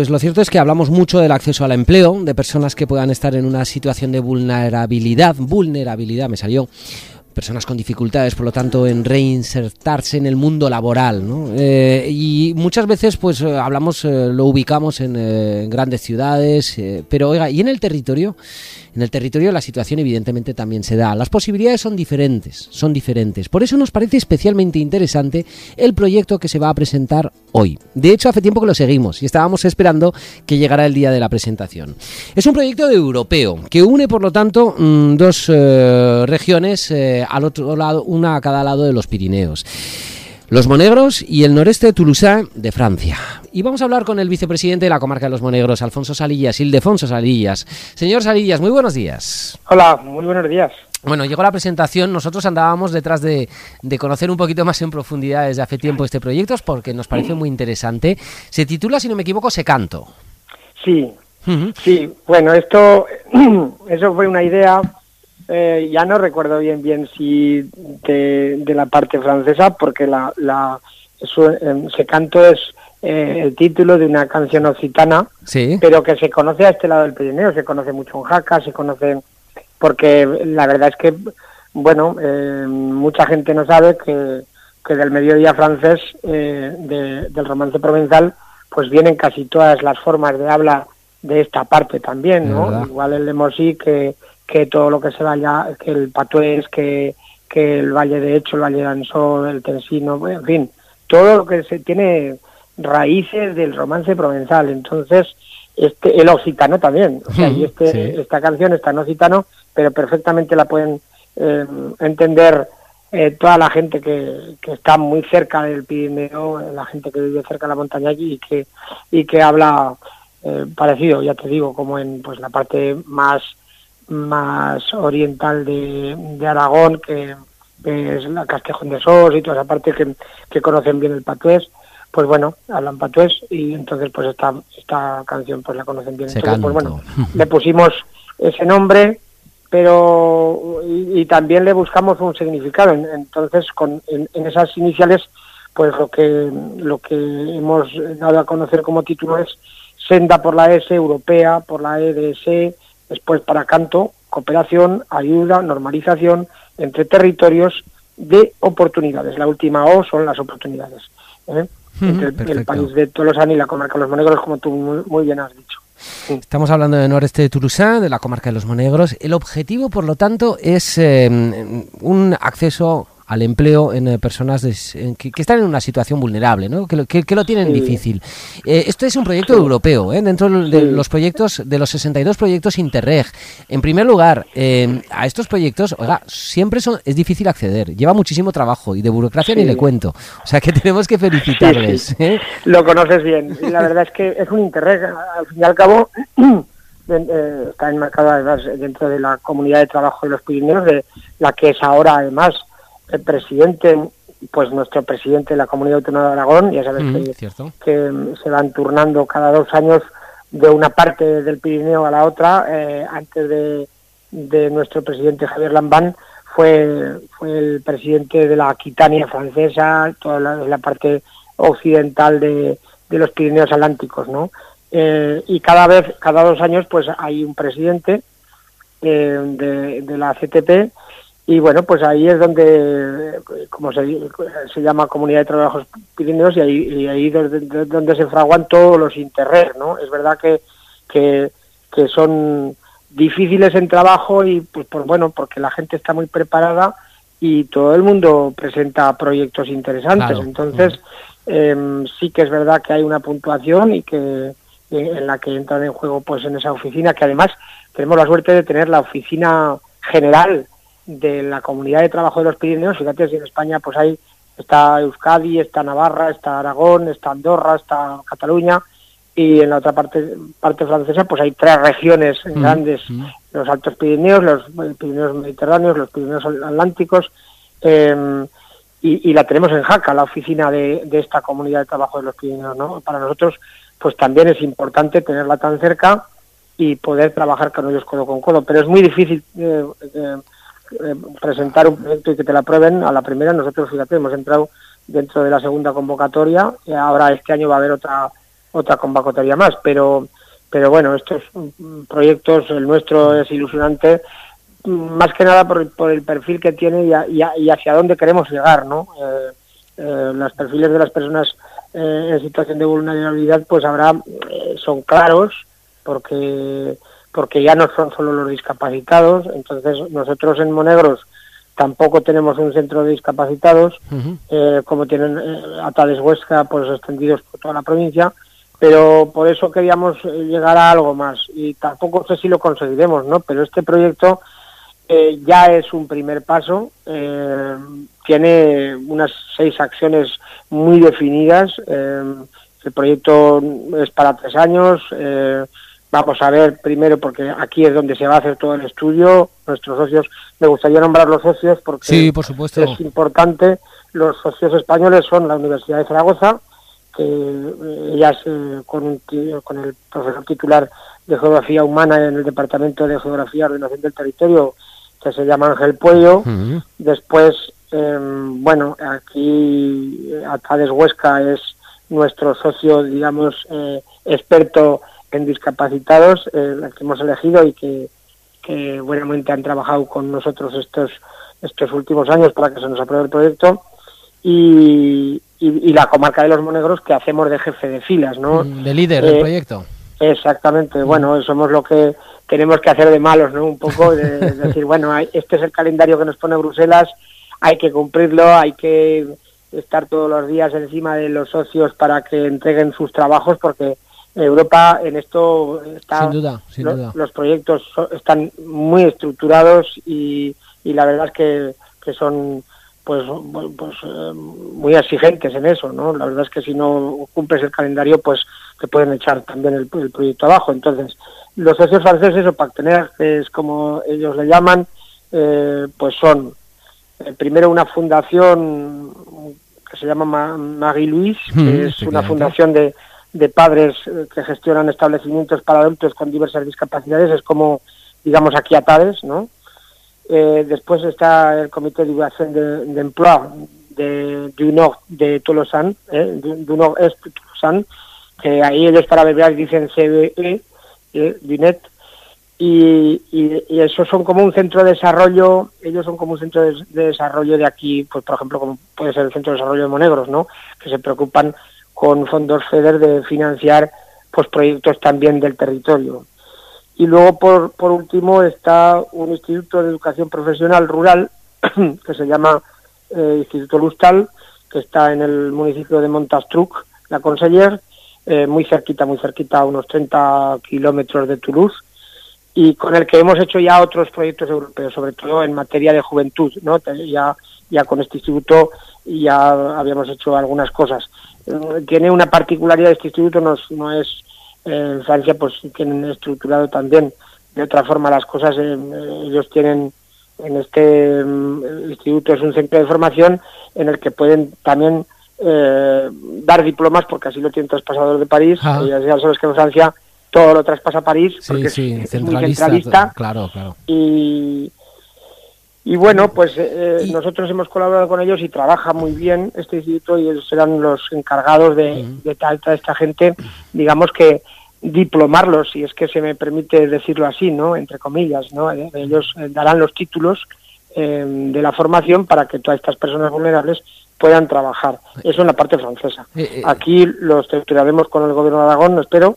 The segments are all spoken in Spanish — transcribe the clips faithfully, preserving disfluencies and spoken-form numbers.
Pues lo cierto es que hablamos mucho del acceso al empleo, de personas que puedan estar en una situación de vulnerabilidad, vulnerabilidad me salió, personas con dificultades, por lo tanto, en reinsertarse en el mundo laboral, ¿no? Eh, y muchas veces, pues, hablamos, eh, lo ubicamos en, eh, en grandes ciudades, eh, pero, oiga, ¿y en el territorio? En el territorio la situación evidentemente también se da. Las posibilidades son diferentes, son diferentes. Por eso nos parece especialmente interesante el proyecto que se va a presentar hoy. De hecho, hace tiempo que lo seguimos y estábamos esperando que llegara el día de la presentación. Es un proyecto europeo que une, por lo tanto, mmm, dos eh, regiones eh, al otro lado, una a cada lado de los Pirineos. Los Monegros y el noreste toulousain de Francia. Y vamos a hablar con el vicepresidente de la comarca de los Monegros, Alfonso Salillas, Ildefonso Salillas. Señor Salillas, muy buenos días. Hola, muy buenos días. Bueno, llegó la presentación, nosotros andábamos detrás de, de conocer un poquito más en profundidad desde hace tiempo este proyecto, porque nos parece muy interesante. Se titula, si no me equivoco, Secanto. Sí, Uh-huh. sí, bueno, esto, eso fue una idea, eh, ya no recuerdo bien bien si de, de la parte francesa, porque la, la eso, eh, Secanto es eh, el título de una canción occitana, sí, pero que se conoce a este lado del Pirineo, se conoce mucho en Jaca, se conoce, porque la verdad es que, bueno, eh, mucha gente no sabe que, que del mediodía francés, eh, de, del romance provenzal, pues vienen casi todas las formas de habla de esta parte también, ¿no? Igual el lemosí que, que todo lo que se vaya, que el patués, que, que el Valle de Hecho, el Valle de Ansó, el Tensino, en fin, todo lo que se tiene raíces del romance provenzal. Entonces, este el occitano también, o sea, y este sí. Esta canción está en occitano, pero perfectamente la pueden eh, entender eh, toda la gente que, que está muy cerca del Pirineo, la gente que vive cerca de la montaña allí y que y que habla eh, parecido, ya te digo, como en pues la parte más más oriental de, de Aragón, que, que es la Castejón de Sos y toda esa parte que, que conocen bien el patués. Pues bueno, hablan patués y entonces pues esta esta canción pues la conocen bien. Entonces, pues bueno, le pusimos ese nombre, pero y, y también le buscamos un significado. Entonces con en, en esas iniciales pues lo que lo que hemos dado a conocer como título es Senda por la S, Europea por la E D S, después para canto, cooperación, ayuda, normalización entre territorios de oportunidades. La última O son las oportunidades, ¿eh? Entre el país de Tolosán y la comarca de los Monegros, como tú muy, muy bien has dicho. Sí. Estamos hablando del noreste de Toulousain, de la comarca de los Monegros. El objetivo, por lo tanto, es eh, un acceso al empleo en eh, personas des, en, que, que están en una situación vulnerable, ¿no? Que, que, que lo tienen sí. difícil. Eh, esto es un proyecto sí. europeo, ¿eh? Dentro de sí. los proyectos, de los sesenta y dos proyectos Interreg. En primer lugar, eh, a estos proyectos, oiga, siempre son, es difícil acceder, lleva muchísimo trabajo y de burocracia sí. ni le cuento. O sea que tenemos que felicitarles. Sí, sí. ¿eh? Lo conoces bien. Y la verdad es que es un Interreg, al fin y al cabo, eh, está enmarcado además dentro de la comunidad de trabajo de los Pirineos, de la que es ahora además el presidente, pues nuestro presidente de la Comunidad Autónoma de Aragón, ya sabes mm, que, que se van turnando cada dos años de una parte del Pirineo a la otra. Eh, antes de, de nuestro presidente Javier Lambán fue fue el presidente de la Aquitania francesa, toda la, la parte occidental de, de los Pirineos Atlánticos, ¿no? Eh, y cada vez, cada dos años, pues hay un presidente eh, de, de la C T P. Y bueno, pues ahí es donde, como se, se llama Comunidad de Trabajos Pirineos, y ahí, y ahí es donde, donde se fraguan todos los Interreg, ¿no? Es verdad que, que, que son difíciles en trabajo y pues por bueno, porque la gente está muy preparada y todo el mundo presenta proyectos interesantes. Claro. Entonces, eh, sí que es verdad que hay una puntuación y que en la que entran en juego pues en esa oficina, que además tenemos la suerte de tener la oficina general de la Comunidad de Trabajo de los Pirineos. Fíjate, si en España pues hay está Euskadi, está Navarra, está Aragón, está Andorra, está Cataluña, y en la otra parte parte francesa pues hay tres regiones mm, grandes, mm. los Altos Pirineos, los Pirineos Mediterráneos, los Pirineos Atlánticos, eh, y, y la tenemos en Jaca, la oficina de, de esta Comunidad de Trabajo de los Pirineos, ¿no? Para nosotros pues también es importante tenerla tan cerca y poder trabajar con ellos codo con codo, pero es muy difícil eh, eh, Eh, presentar un proyecto y que te la aprueben a la primera. Nosotros, fíjate, hemos entrado dentro de la segunda convocatoria, y ahora este año va a haber otra otra convocatoria más, pero pero bueno, estos proyectos, el nuestro es ilusionante, más que nada por, por el perfil que tiene y, a, y, a, y hacia dónde queremos llegar, ¿no? Eh, eh, los perfiles de las personas eh, en situación de vulnerabilidad, pues habrá, eh, son claros, porque porque ya no son solo los discapacitados. Entonces nosotros en Monegros tampoco tenemos un centro de discapacitados, uh-huh. eh, como tienen eh, Atades Huesca, pues extendidos por toda la provincia, pero por eso queríamos llegar a algo más, y tampoco sé si lo conseguiremos, ¿no? Pero este proyecto eh, ya es un primer paso, eh, tiene unas seis acciones muy definidas, eh, el proyecto es para tres años, eh, vamos a ver primero, porque aquí es donde se va a hacer todo el estudio, nuestros socios, me gustaría nombrar los socios porque sí, por supuesto. Es importante. Los socios españoles son la Universidad de Zaragoza, que eh, ellas eh, con, un, con el profesor titular de Geografía Humana en el Departamento de Geografía y Ordenación del Territorio, que se llama Ángel Puello. Uh-huh. Después, eh, bueno, aquí Atades Huesca es nuestro socio, digamos, eh, experto en discapacitados, eh, la que hemos elegido y que, que buenamente han trabajado con nosotros estos estos últimos años para que se nos apruebe el proyecto, y, y, y la comarca de los Monegros, que hacemos de jefe de filas, ¿no? De líder eh, del proyecto. Exactamente, bueno, somos lo que tenemos que hacer de malos, ¿no? Un poco de, de decir, bueno, hay, este es el calendario que nos pone Bruselas, hay que cumplirlo, hay que estar todos los días encima de los socios para que entreguen sus trabajos, porque Europa en esto está, sin duda, sin lo, duda. Los proyectos so, están muy estructurados y, y la verdad es que, que son pues, pues eh, muy exigentes en eso, ¿no? La verdad es que si no cumples el calendario, pues te pueden echar también el, el proyecto abajo. Entonces, los socios franceses o partenaires, es como ellos le llaman, eh, pues son eh, primero una fundación que se llama Marie-Louise, que mm, es una fundación de de padres que gestionan establecimientos para adultos con diversas discapacidades, es como, digamos, aquí Atades, ¿no? Eh, después está el Comité de Divulgación de, de Emploi de, du Nord de Tolosan, eh, du, du Nord Est de Tolosan, que ahí ellos para abreviar dicen C B E, eh, du Net, y, y, y esos son como un centro de desarrollo, ellos son como un centro de, de desarrollo de aquí, pues por ejemplo, como puede ser el Centro de Desarrollo de Monegros, ¿no? Que se preocupan con fondos FEDER de financiar pues proyectos también del territorio. Y luego por, por último está un Instituto de Educación Profesional Rural que se llama eh, Instituto Lustal, que está en el municipio de Montastruc, la Conseller, eh, muy cerquita, muy cerquita, a unos treinta kilómetros de Toulouse, y con el que hemos hecho ya otros proyectos europeos, sobre todo en materia de juventud, ¿no? Ya, ya con este instituto ya habíamos hecho algunas cosas. Tiene una particularidad este instituto, no, no es eh, en Francia, pues tienen estructurado también de otra forma las cosas. Eh, ellos tienen en este eh, instituto, es un centro de formación en el que pueden también eh, dar diplomas, porque así lo tienen traspasadores de París. Ah. Y ya sabes que en Francia todo lo traspasa a París, sí, porque sí, es, es centralista, muy centralista. Claro, claro. Y Y bueno, pues eh, ¿Y? nosotros hemos colaborado con ellos y trabaja muy bien este instituto, y ellos serán los encargados de, uh-huh. de toda esta gente, digamos que diplomarlos, si es que se me permite decirlo así, ¿no? Entre comillas, ¿no? Ellos darán los títulos eh, de la formación para que todas estas personas vulnerables puedan trabajar. Eso en la parte francesa. Aquí lo estructuraremos con el Gobierno de Aragón, espero,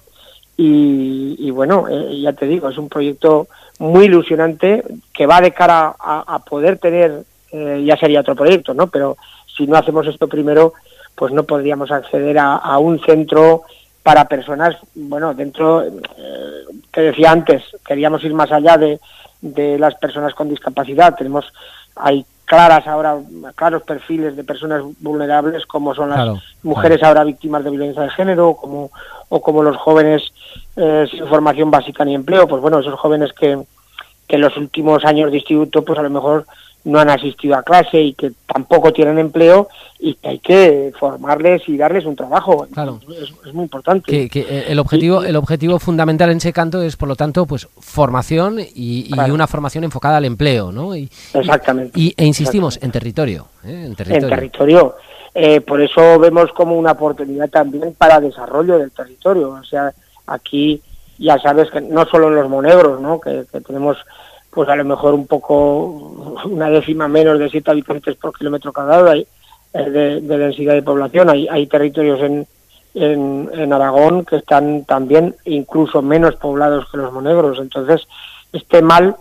y, y bueno, eh, ya te digo, es un proyecto muy ilusionante que va de cara a, a poder tener, eh, ya sería otro proyecto, ¿no? Pero si no hacemos esto primero, pues no podríamos acceder a, a un centro para personas, bueno, dentro, eh, que decía antes, queríamos ir más allá de, de las personas con discapacidad. Tenemos, hay claras ahora, claros perfiles de personas vulnerables, como son las claro, mujeres claro. ahora víctimas de violencia de género, como o como los jóvenes eh, sin formación básica ni empleo. Pues bueno, esos jóvenes que, que en los últimos años de instituto pues a lo mejor no han asistido a clase y que tampoco tienen empleo, y que hay que formarles y darles un trabajo. Claro. Es, es muy importante. Que, que el objetivo, el objetivo fundamental en ese canto es, por lo tanto, pues formación y, y claro. una formación enfocada al empleo, ¿no? Y, Exactamente. Y, e insistimos, Exactamente. en territorio, ¿eh? En territorio. En territorio. eh, por eso vemos como una oportunidad también para desarrollo del territorio. O sea, aquí ya sabes que no solo en los Monegros, ¿no? que, que tenemos pues a lo mejor un poco una décima menos de siete habitantes por kilómetro cuadrado hay, eh, de, de densidad de población. Hay, hay territorios en, en, en Aragón que están también incluso menos poblados que los Monegros. Entonces, este mal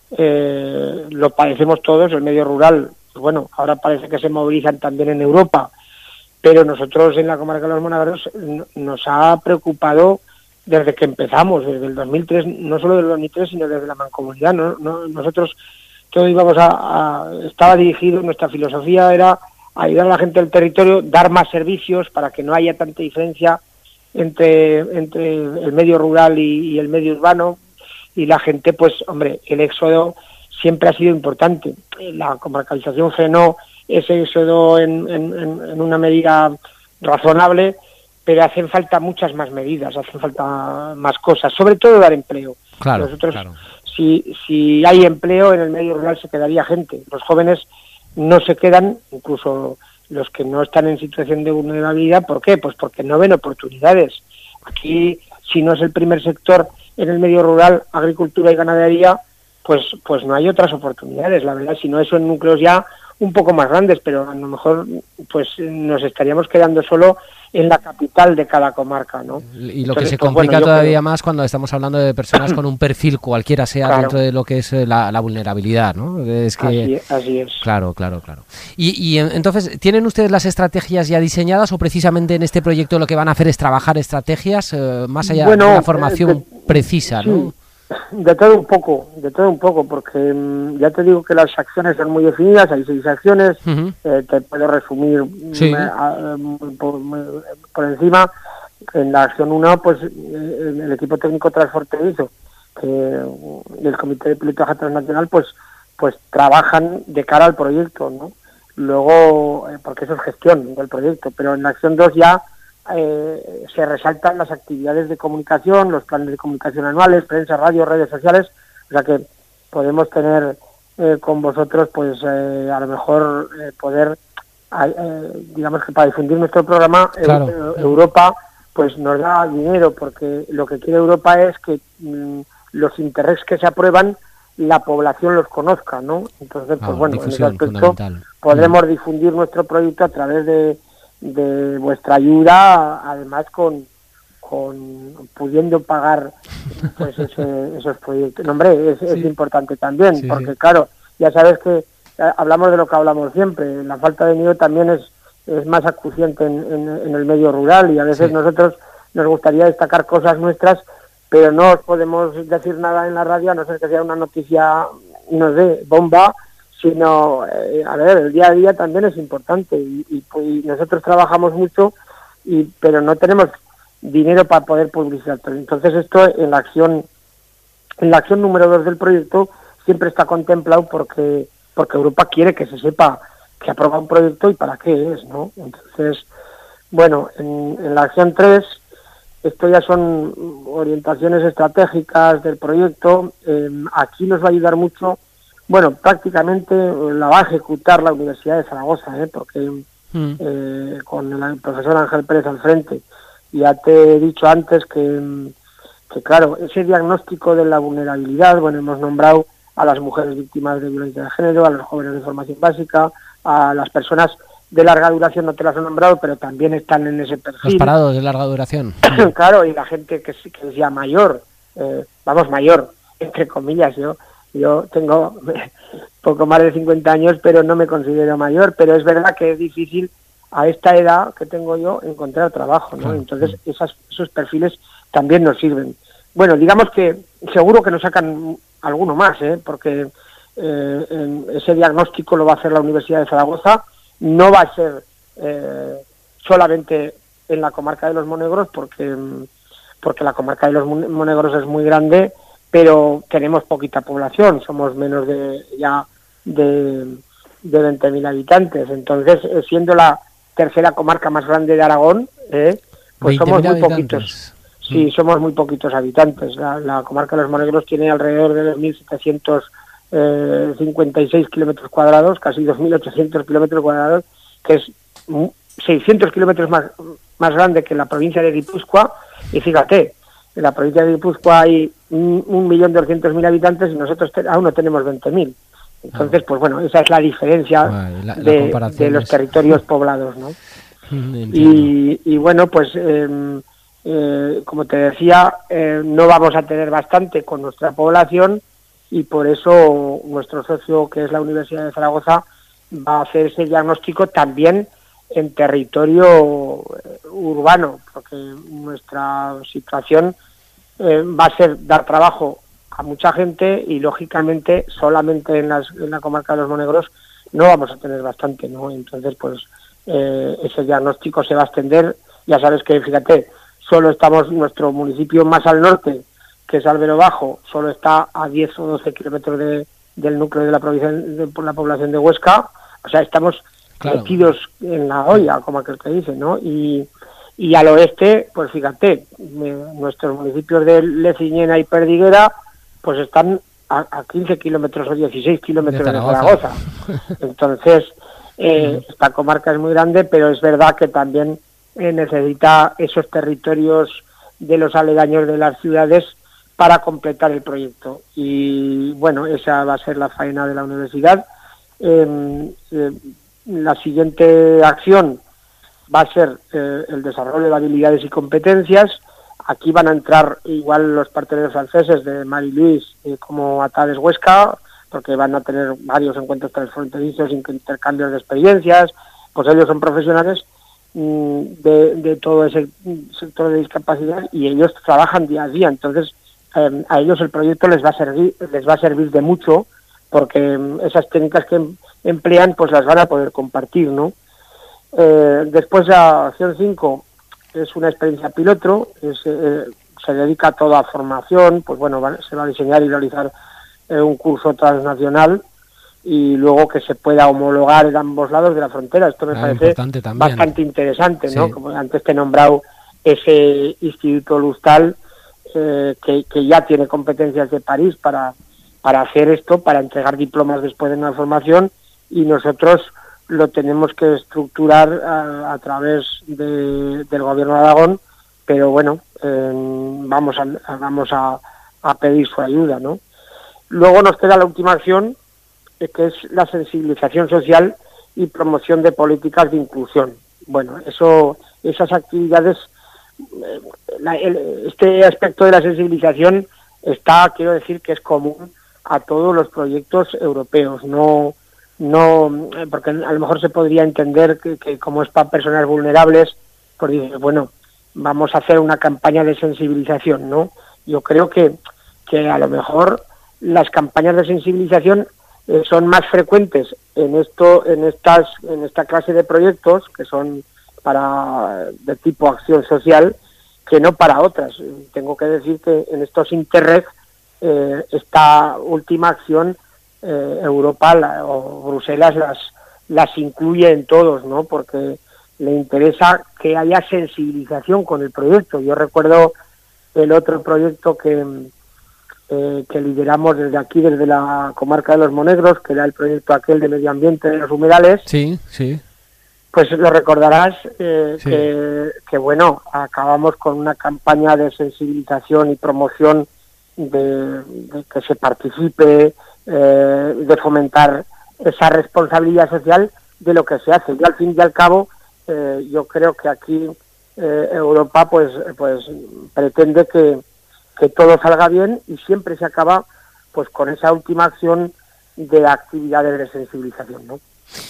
eh, lo padecemos todos, el medio rural. Pues bueno, ahora parece que se movilizan también en Europa, pero nosotros en la comarca de los Monegros nos ha preocupado desde que empezamos, desde el dos mil tres, no solo desde el dos mil tres, sino desde la mancomunidad, ¿no? No, nosotros todo íbamos a, a, estaba dirigido, nuestra filosofía era ayudar a la gente del territorio, dar más servicios para que no haya tanta diferencia entre, entre el medio rural y, y el medio urbano, y la gente, pues, hombre, el éxodo siempre ha sido importante. La comarcalización frenó ese éxodo en, en, en una medida razonable, pero hacen falta muchas más medidas, hacen falta más cosas, sobre todo dar empleo. Claro, Nosotros, claro. Si, si hay empleo en el medio rural se quedaría gente. Los jóvenes no se quedan, incluso los que no están en situación de vulnerabilidad. ¿Por qué? Pues porque no ven oportunidades. Aquí, si no es el primer sector en el medio rural, agricultura y ganadería, pues pues no hay otras oportunidades, la verdad, si no eso en núcleos ya un poco más grandes, pero a lo mejor pues nos estaríamos quedando solo en la capital de cada comarca, ¿no? Y lo Entonces, que se pues, complica bueno, todavía creo... más cuando estamos hablando de personas con un perfil cualquiera sea claro. dentro de lo que es la, la vulnerabilidad, ¿no? Es que así, así es. Claro, claro, claro. Y, y entonces, ¿tienen ustedes las estrategias ya diseñadas o precisamente en este proyecto lo que van a hacer es trabajar estrategias eh, más allá bueno, de una formación eh, de, precisa, sí, ¿no? De todo un poco, de todo un poco, porque mmm, ya te digo que las acciones son muy definidas, hay seis acciones, uh-huh. eh, te puedo resumir sí. eh, a, por, por encima. En la acción uno, pues eh, el equipo técnico transfronterizo, que el Comité de Pilotaje Transnacional, pues pues trabajan de cara al proyecto, ¿no? Luego, eh, porque eso es gestión del proyecto, pero en la acción dos ya Eh, se resaltan las actividades de comunicación, los planes de comunicación anuales, prensa, radio, redes sociales, o sea que podemos tener eh, con vosotros, pues eh, a lo mejor eh, poder, eh, digamos que para difundir nuestro programa, claro. eh, Europa pues nos da dinero, porque lo que quiere Europa es que mmm, los interregs que se aprueban, la población los conozca, ¿no? Entonces, pues ah, bueno, en ese aspecto podremos mm. difundir nuestro proyecto a través de de vuestra ayuda, además con con pudiendo pagar pues ese, esos proyectos. No, hombre, es, sí. es importante también, sí, porque sí. claro, ya sabes que hablamos de lo que hablamos siempre, la falta de dinero también es, es más acuciante en, en, en el medio rural, y a veces sí. nosotros nos gustaría destacar cosas nuestras, pero no os podemos decir nada en la radio, a no ser que sea una noticia, no sé, bomba, sino, eh, a ver, el día a día también es importante, y, y, y nosotros trabajamos mucho, y pero no tenemos dinero para poder publicitar. Entonces esto en la acción en la acción número dos del proyecto siempre está contemplado, porque porque Europa quiere que se sepa que aprueba un proyecto y para qué es, ¿no? Entonces, bueno, en, en la acción tres, esto ya son orientaciones estratégicas del proyecto. Eh, aquí nos va a ayudar mucho. Bueno, prácticamente la va a ejecutar la Universidad de Zaragoza, ¿eh? porque mm. eh, con el profesor Ángel Pérez al frente. Ya te he dicho antes que, que, claro, ese diagnóstico de la vulnerabilidad, bueno, hemos nombrado a las mujeres víctimas de violencia de género, a los jóvenes de formación básica, a las personas de larga duración, no te las he nombrado, pero también están en ese perfil. Los parados de larga duración. Claro, y la gente que, que es ya mayor, eh, vamos, mayor, entre comillas, yo... Yo tengo poco más de cincuenta años, pero no me considero mayor, pero es verdad que es difícil a esta edad que tengo yo encontrar trabajo, ¿no? Entonces esas, esos perfiles también nos sirven. Bueno, digamos que seguro que nos sacan alguno más, ¿eh? Porque eh, ese diagnóstico lo va a hacer la Universidad de Zaragoza, no va a ser eh, solamente en la comarca de los Monegros, porque, porque la comarca de los Monegros es muy grande, pero tenemos poquita población, somos menos de ya de, de veinte mil habitantes. Entonces, eh, siendo la tercera comarca más grande de Aragón, eh, pues somos muy habitantes. poquitos. Sí, mm. somos muy poquitos habitantes. La, la comarca de los Monegros tiene alrededor de mil setecientos cincuenta y seis kilómetros cuadrados, casi dos mil ochocientos kilómetros cuadrados, que es seiscientos kilómetros más, más grande que la provincia de Guipúzcoa, y fíjate, en la provincia de Guipúzcoa hay un millón doscientos mil habitantes y nosotros te, aún no tenemos veinte mil. Entonces, pues bueno, esa es la diferencia vale, la, de, la de los es... territorios poblados, ¿no? y, y bueno, pues eh, eh, como te decía, eh, no vamos a tener bastante con nuestra población, y por eso nuestro socio, que es la Universidad de Zaragoza, va a hacer ese diagnóstico también en territorio urbano, porque nuestra situación eh, va a ser dar trabajo a mucha gente, y lógicamente solamente en, las, en la comarca de los Monegros no vamos a tener bastante, ¿no? Entonces, pues eh, ese diagnóstico se va a extender. Ya sabes que, fíjate, solo estamos, nuestro municipio más al norte, que es Albero Bajo, solo está a diez o doce kilómetros de, del núcleo de la provincia, de, por la población de Huesca. O sea, estamos claro. metidos en la olla, como aquel que dice, ¿no? Y, y al oeste, pues fíjate, eh, nuestros municipios de Leciñena y Perdiguera, pues están a, a quince kilómetros o dieciséis kilómetros de Zaragoza. Entonces, eh, mm. esta comarca es muy grande, pero es verdad que también eh, necesita esos territorios de los aledaños de las ciudades para completar el proyecto. Y bueno, esa va a ser la faena de la universidad. Eh, eh, la siguiente acción va a ser eh, el desarrollo de habilidades y competencias. Aquí van a entrar igual los parteneros franceses de Marie-Louise eh, como Atades Huesca, porque van a tener varios encuentros transfronterizos, intercambios de experiencias. Pues ellos son profesionales mmm, de, de todo ese sector de discapacidad, y ellos trabajan día a día. Entonces, eh, a ellos el proyecto les va a servir, les va a servir de mucho, porque eh, esas técnicas que emplean pues las van a poder compartir, ¿no? Eh, después la acción cinco es una experiencia piloto, es, eh, se dedica toda a formación, pues bueno, va, se va a diseñar y realizar eh, un curso transnacional, y luego que se pueda homologar en ambos lados de la frontera. Esto me ah, parece bastante interesante, ¿no? Sí. Como antes te he nombrado ese Instituto Lustal, eh, que, que ya tiene competencias de París para, para hacer esto, para entregar diplomas después de una formación, y nosotros lo tenemos que estructurar a, a través de, del Gobierno de Aragón, pero bueno, eh, vamos a, vamos a, a pedir su ayuda, ¿no? Luego nos queda la última acción, eh, que es la sensibilización social y promoción de políticas de inclusión. Bueno, eso, esas actividades, eh, la, el, este aspecto de la sensibilización está, quiero decir, que es común a todos los proyectos europeos, no no porque a lo mejor se podría entender que, que como es para personas vulnerables, pues dices, bueno, vamos a hacer una campaña de sensibilización, ¿no? Yo creo que, que a lo mejor las campañas de sensibilización eh, son más frecuentes en esto, en estas, en esta clase de proyectos, que son para de tipo acción social, que no para otras. Tengo que decir que en estos Interreg, eh, esta última acción, Eh, Europa la, o Bruselas las las incluye en todos, ¿no? Porque le interesa que haya sensibilización con el proyecto. Yo recuerdo el otro proyecto que eh, que lideramos desde aquí, desde la comarca de los Monegros, que era el proyecto aquel de medio ambiente de los humedales. Sí, sí. Pues lo recordarás, eh, sí. que, que bueno, acabamos con una campaña de sensibilización y promoción de, de que se participe, Eh, de fomentar esa responsabilidad social de lo que se hace. Y al fin y al cabo, eh, yo creo que aquí eh, Europa pues pues pretende que, que todo salga bien, y siempre se acaba pues con esa última acción de actividades de sensibilización, ¿no?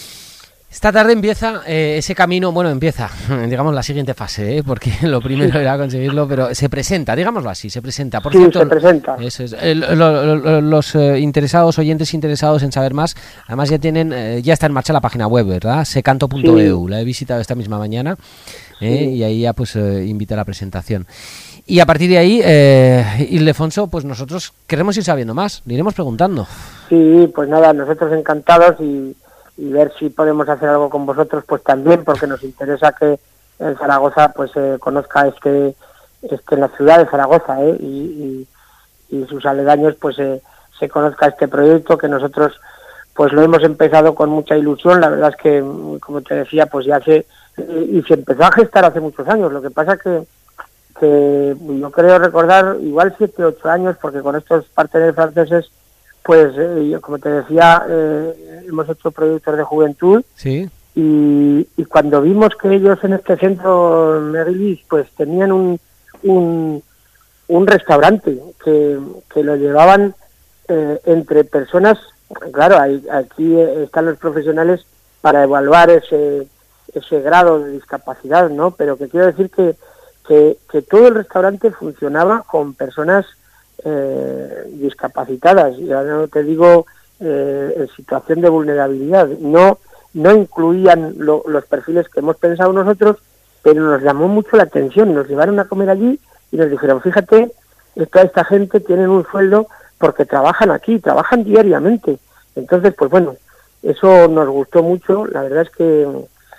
Esta tarde empieza eh, ese camino, bueno, empieza, digamos, la siguiente fase, ¿eh? Porque lo primero sí. era conseguirlo, pero se presenta, digámoslo así, se presenta. Por sí, cierto, se presenta. Eso es, eh, lo, lo, lo, los eh, interesados, oyentes interesados en saber más, además ya tienen, eh, ya está en marcha la página web, ¿verdad? secanto punto e u, sí. La he visitado esta misma mañana, eh, sí. y ahí ya pues eh, invita a la presentación. Y a partir de ahí, eh, Ildefonso, pues nosotros queremos ir sabiendo más, le iremos preguntando. Sí, pues nada, nosotros encantados, y y ver si podemos hacer algo con vosotros, pues también, porque nos interesa que en Zaragoza pues se eh, conozca este, este en la ciudad de Zaragoza, ¿eh? y, y, y sus aledaños, pues eh, se conozca este proyecto, que nosotros pues lo hemos empezado con mucha ilusión. La verdad es que, como te decía, pues ya se, y se empezó a gestar hace muchos años. Lo que pasa que, que yo creo recordar igual siete, ocho años, porque con estos parteneros franceses, pues eh, como te decía, eh, hemos hecho proyectos de juventud. Sí. Y, y cuando vimos que ellos en este centro Merlis pues tenían un, un, un restaurante que, que lo llevaban eh, entre personas, claro, hay, aquí están los profesionales para evaluar ese, ese grado de discapacidad, ¿no? Pero que quiero decir que, que, que todo el restaurante funcionaba con personas eh, discapacitadas, y ahora no te digo eh, en situación de vulnerabilidad, no no incluían lo, los perfiles que hemos pensado nosotros, pero nos llamó mucho la atención. Nos llevaron a comer allí y nos dijeron, fíjate, toda esta gente tienen un sueldo porque trabajan aquí, trabajan diariamente. Entonces, pues bueno, eso nos gustó mucho. La verdad es que,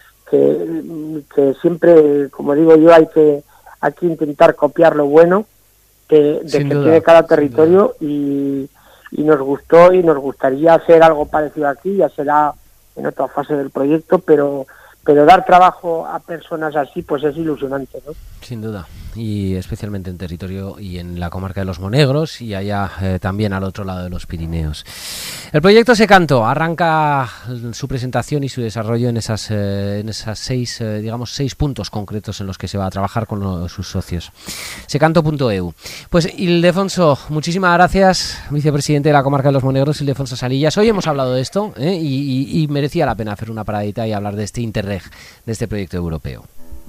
que, que siempre, como digo yo, hay que, hay que intentar copiar lo bueno de, de que duda, tiene cada territorio y, y nos gustó y nos gustaría hacer algo parecido aquí. Ya será en otra fase del proyecto, pero pero dar trabajo a personas así pues es ilusionante, ¿no? Sin duda, y especialmente en territorio y en la comarca de los Monegros y allá eh, también al otro lado de los Pirineos. El proyecto Secanto arranca su presentación y su desarrollo en esas eh, en esas seis eh, digamos seis puntos concretos en los que se va a trabajar con los, sus socios. secanto punto e u. Pues Ildefonso, muchísimas gracias, vicepresidente de la comarca de los Monegros, Ildefonso Salillas. Hoy hemos hablado de esto ¿eh? y, y, y merecía la pena hacer una paradita y hablar de este Interreg, de este proyecto europeo.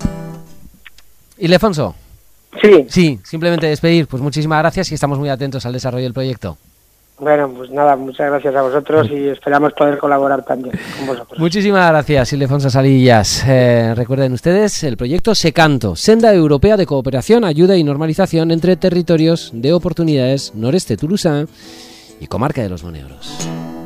Ildefonso. Sí. Sí, simplemente despedir. Pues muchísimas gracias y estamos muy atentos al desarrollo del proyecto. Bueno, pues nada, muchas gracias a vosotros y esperamos poder colaborar también con vosotros. Muchísimas gracias, Ildefonso Salillas. Eh, recuerden ustedes el proyecto Secanto, Senda Europea de Cooperación, Ayuda y Normalización entre Territorios de Oportunidades Noreste Toulousain y Comarca de los Monegros.